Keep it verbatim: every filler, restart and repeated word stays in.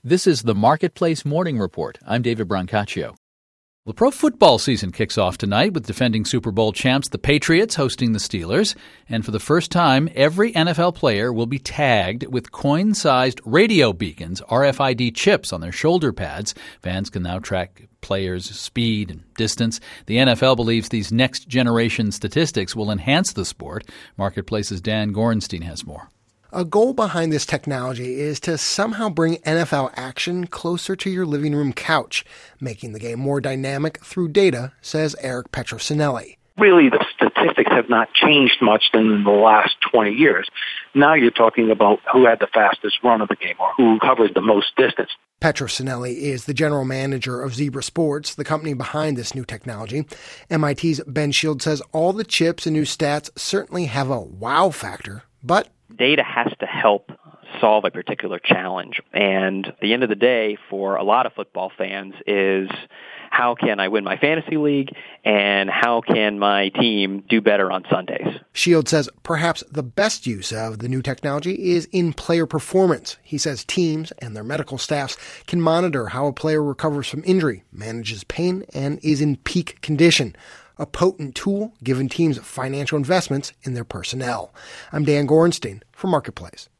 This is the Marketplace Morning Report. I'm David Brancaccio. The pro football season kicks off tonight with defending Super Bowl champs the Patriots hosting the Steelers. And for the first time, every N F L player will be tagged with coin-sized radio beacons, R F I D chips on their shoulder pads. Fans can now track players' speed and distance. The N F L believes these next-generation statistics will enhance the sport. Marketplace's Dan Gorenstein has more. A goal behind this technology is to somehow bring N F L action closer to your living room couch, making the game more dynamic through data, says Eric Petrocinelli. Really, the statistics have not changed much in the last twenty years. Now you're talking about who had the fastest run of the game or who covered the most distance. Petrocinelli is the general manager of Zebra Sports, the company behind this new technology. M I T's Ben Shields says all the chips and new stats certainly have a wow factor, but data has to help solve a particular challenge. And at the end of the day, for a lot of football fans, is how can I win my fantasy league and how can my team do better on Sundays? Shields says perhaps the best use of the new technology is in player performance. He says teams and their medical staffs can monitor how a player recovers from injury, manages pain, and is in peak condition. A potent tool given teams financial investments in their personnel. I'm Dan Gorenstein for Marketplace.